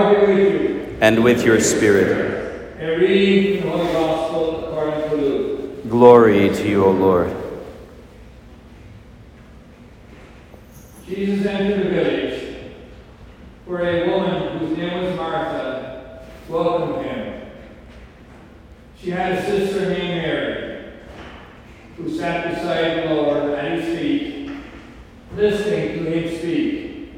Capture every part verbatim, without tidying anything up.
Lord be with you. And with your spirit. A reading from the Holy Gospel according to Luke. Glory to you, O Lord. Jesus entered a village where a woman whose name was Martha welcomed him. She had a sister named Mary, who sat beside the Lord at his feet, listening to him speak.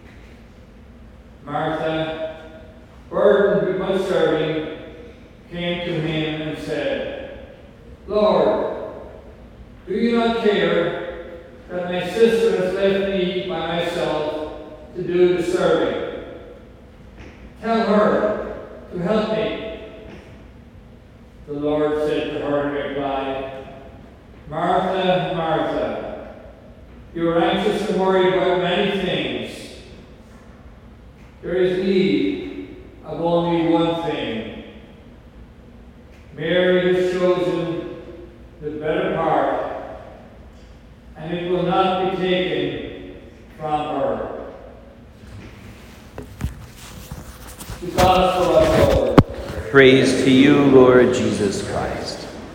Martha, burdened with much serving, came to him and said, Lord, do you not care that my sister has left me by myself to do the serving? Tell her to help me. The Lord said to her in reply, Martha, Martha, you are anxious and worried about many things. There is need of only one thing. Mary has chosen the better part, and it will not be taken from her. The Gospel of the Lord. Praise to you, Lord Jesus Christ.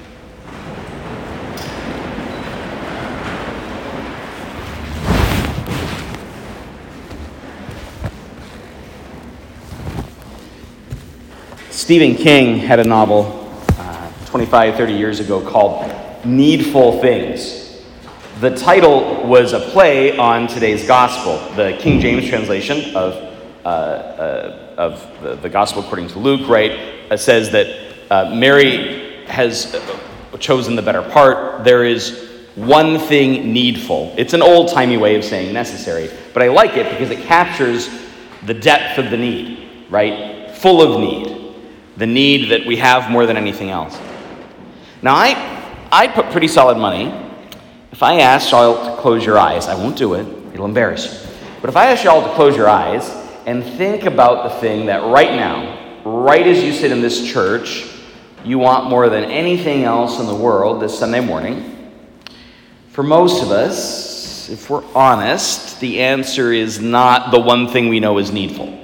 Stephen King had a novel uh, twenty-five, thirty years ago called Needful Things. The title was a play on today's gospel. The King James translation of uh, uh, of the, the gospel according to Luke, right, uh, says that uh, Mary has chosen the better part. There is one thing needful. It's an old-timey way of saying necessary, but I like it because it captures the depth of the need, right? Full of need. The need that we have more than anything else. Now, I I put pretty solid money. If I asked y'all to close your eyes, I won't do it. It'll embarrass you. But if I asked y'all to close your eyes and think about the thing that right now, right as you sit in this church, you want more than anything else in the world this Sunday morning, for most of us, if we're honest, the answer is not the one thing we know is needful.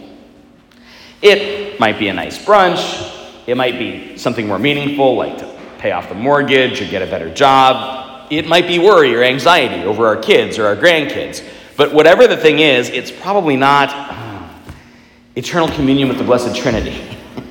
It might be a nice brunch. It might be something more meaningful, like to pay off the mortgage or get a better job. It might be worry or anxiety over our kids or our grandkids. But whatever the thing is, it's probably not uh, eternal communion with the Blessed Trinity.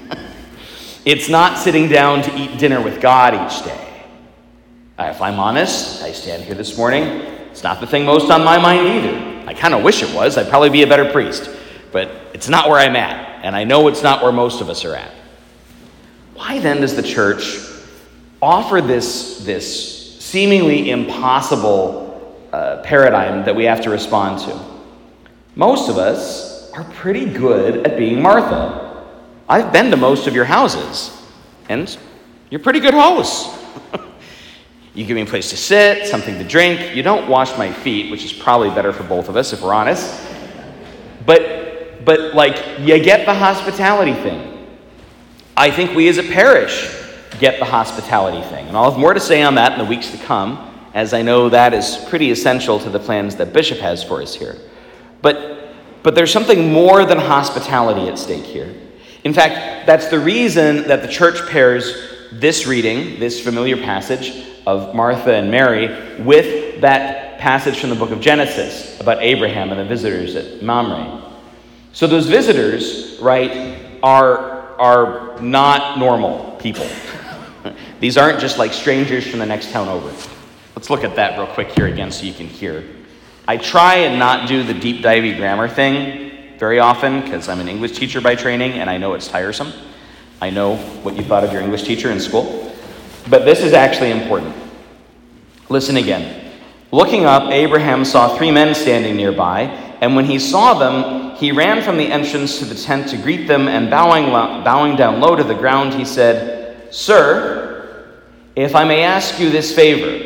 It's not sitting down to eat dinner with God each day. Uh, if I'm honest, I stand here this morning, it's not the thing most on my mind either. I kind of wish it was. I'd probably be a better priest. But it's not where I'm at. And I know it's not where most of us are at. Why then does the church offer this, this seemingly impossible uh, paradigm that we have to respond to? Most of us are pretty good at being Martha. I've been to most of your houses, and you're pretty good hosts. You give me a place to sit, something to drink. You don't wash my feet, which is probably better for both of us if we're honest. But But, like, you get the hospitality thing. I think we as a parish get the hospitality thing. And I'll have more to say on that in the weeks to come, as I know that is pretty essential to the plans that Bishop has for us here. But, but there's something more than hospitality at stake here. In fact, that's the reason that the church pairs this reading, this familiar passage of Martha and Mary, with that passage from the book of Genesis about Abraham and the visitors at Mamre. So those visitors, right, are, are not normal people. These aren't just like strangers from the next town over. Let's look at that real quick here again so you can hear. I try and not do the deep divey grammar thing very often because I'm an English teacher by training and I know it's tiresome. I know what you thought of your English teacher in school. But this is actually important. Listen again. Looking up, Abraham saw three men standing nearby, and when he saw them, he ran from the entrance to the tent to greet them, and bowing, bowing down low to the ground, he said, Sir, if I may ask you this favor.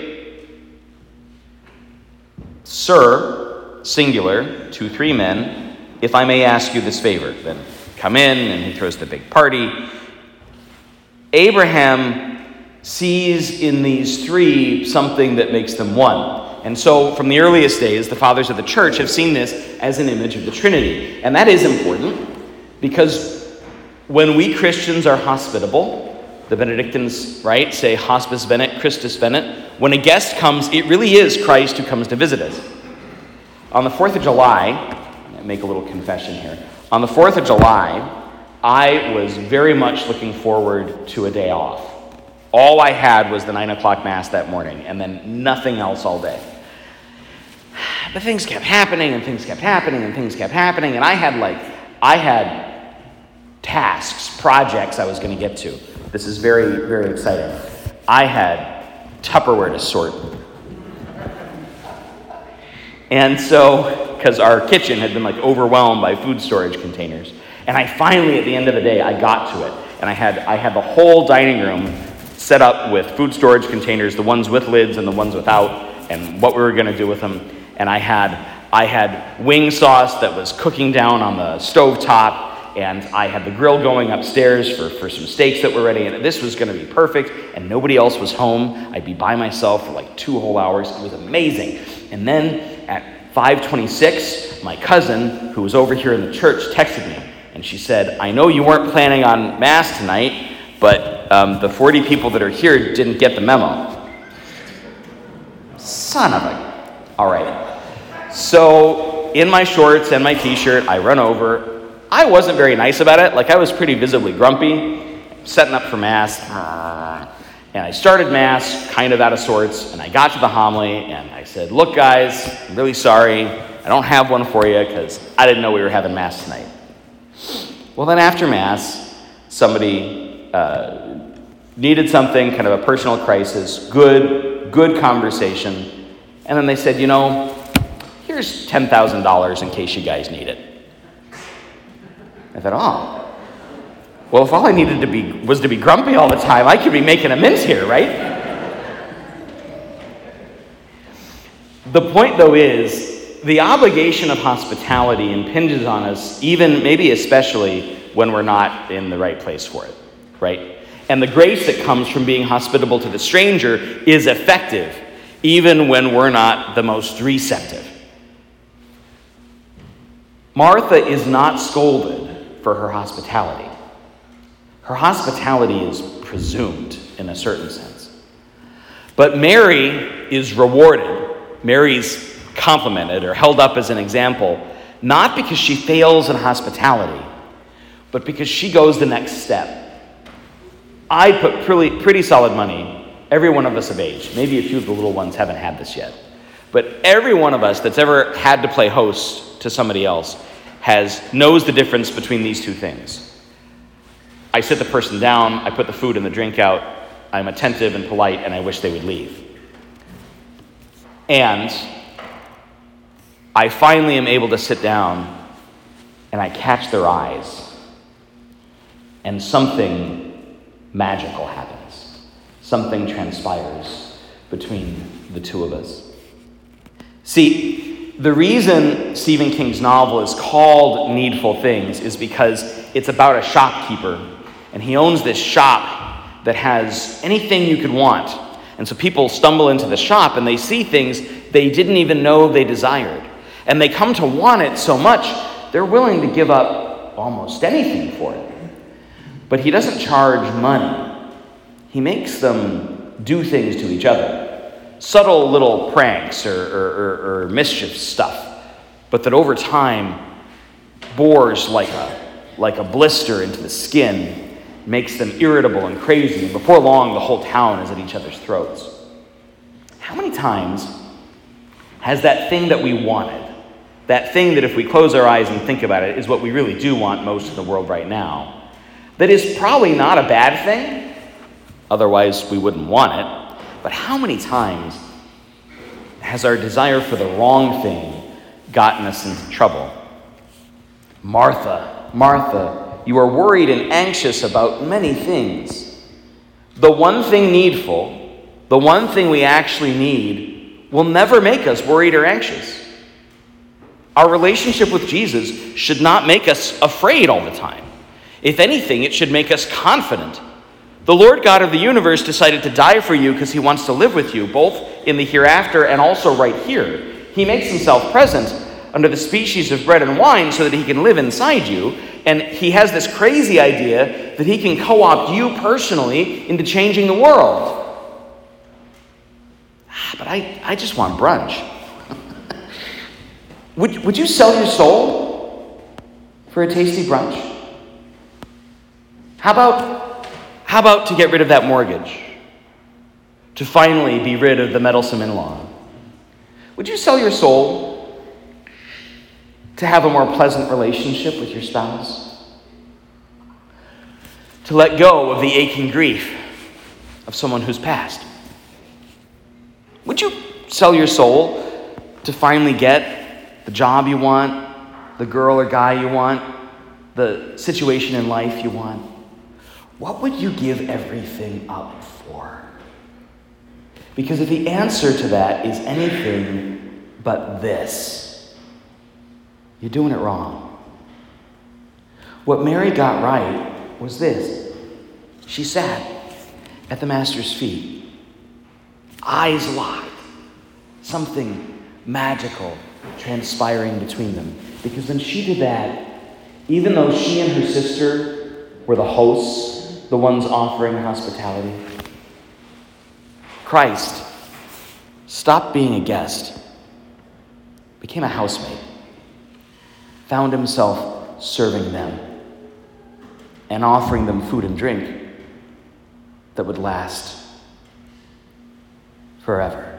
Sir, singular, to three men, if I may ask you this favor. Then come in, and he throws the big party. Abraham sees in these three something that makes them one. And so from the earliest days, the fathers of the church have seen this as an image of the Trinity. And that is important Because when we Christians are hospitable, the Benedictines, right, say hospes venet, Christus venet. When a guest comes, it really is Christ who comes to visit us. On the fourth of July, I'll make a little confession here. On the fourth of July, I was very much looking forward to a day off. All I had was the nine o'clock mass that morning, and then nothing else all day. But things kept happening, and things kept happening, and things kept happening, and I had like, I had tasks, projects I was going to get to. This is very, very exciting. I had Tupperware to sort. And so, because our kitchen had been like overwhelmed by food storage containers, and I finally, at the end of the day, I got to it. And I had I had the whole dining room set up with food storage containers, the ones with lids and the ones without, and what we were going to do with them. And I had I had wing sauce that was cooking down on the stovetop, and I had the grill going upstairs for, for some steaks that were ready, and this was going to be perfect, and nobody else was home. I'd be by myself for like two whole hours. It was amazing. And then at five twenty-six, my cousin, who was over here in the church, texted me. And she said, I know you weren't planning on Mass tonight, but um, the forty people that are here didn't get the memo. Son of a... All right. So in my shorts and my t-shirt, I run over. I wasn't very nice about it. Like, I was pretty visibly grumpy, setting up for Mass. And I started Mass kind of out of sorts, and I got to the homily, and I said, look, guys, I'm really sorry. I don't have one for you because I didn't know we were having Mass tonight. Well, then after Mass, somebody uh, needed something, kind of a personal crisis, good, good conversation. And then they said, you know, here's ten thousand dollars in case you guys need it. I thought, oh, well, if all I needed to be was to be grumpy all the time, I could be making a mint here, right? The point, though, is the obligation of hospitality impinges on us, even maybe especially when we're not in the right place for it, right? And the grace that comes from being hospitable to the stranger is effective, even when we're not the most receptive. Martha is not scolded for her hospitality. Her hospitality is presumed in a certain sense. But Mary is rewarded. Mary's complimented or held up as an example, not because she fails in hospitality, but because she goes the next step. I put pretty, pretty solid money, every one of us of age, maybe a few of the little ones haven't had this yet, but every one of us that's ever had to play host to somebody else has knows the difference between these two things. I sit the person down, I put the food and the drink out, I'm attentive and polite, and I wish they would leave. And I finally am able to sit down and I catch their eyes, and something magical happens. Something transpires between the two of us. See, the reason Stephen King's novel is called Needful Things is because it's about a shopkeeper, and he owns this shop that has anything you could want. And so people stumble into the shop and they see things they didn't even know they desired. And they come to want it so much, they're willing to give up almost anything for it. But he doesn't charge money. He makes them do things to each other. Subtle little pranks or, or, or, or mischief stuff. But that over time bores like a, like a blister into the skin, makes them irritable and crazy. And before long, the whole town is at each other's throats. How many times has that thing that we wanted, that thing that if we close our eyes and think about it is what we really do want most in the world right now, that is probably not a bad thing, otherwise we wouldn't want it, but how many times has our desire for the wrong thing gotten us into trouble? Martha, Martha, you are worried and anxious about many things. The one thing needful, the one thing we actually need, will never make us worried or anxious. Our relationship with Jesus should not make us afraid all the time. If anything, it should make us confident. The Lord God of the universe decided to die for you because he wants to live with you, both in the hereafter and also right here. He makes himself present, under the species of bread and wine so that he can live inside you. And he has this crazy idea that he can co-opt you personally into changing the world. But I, I just want brunch. would, would you sell your soul for a tasty brunch? How about, how about to get rid of that mortgage? To finally be rid of the meddlesome in-law? Would you sell your soul to have a more pleasant relationship with your spouse? To let go of the aching grief of someone who's passed? Would you sell your soul to finally get the job you want, the girl or guy you want, the situation in life you want? What would you give everything up for? Because if the answer to that is anything but this, you're doing it wrong. What Mary got right was this. She sat at the Master's feet, eyes locked, something magical transpiring between them. Because when she did that, even though she and her sister were the hosts, the ones offering hospitality, Christ stopped being a guest, became a housemate, found himself serving them and offering them food and drink that would last forever.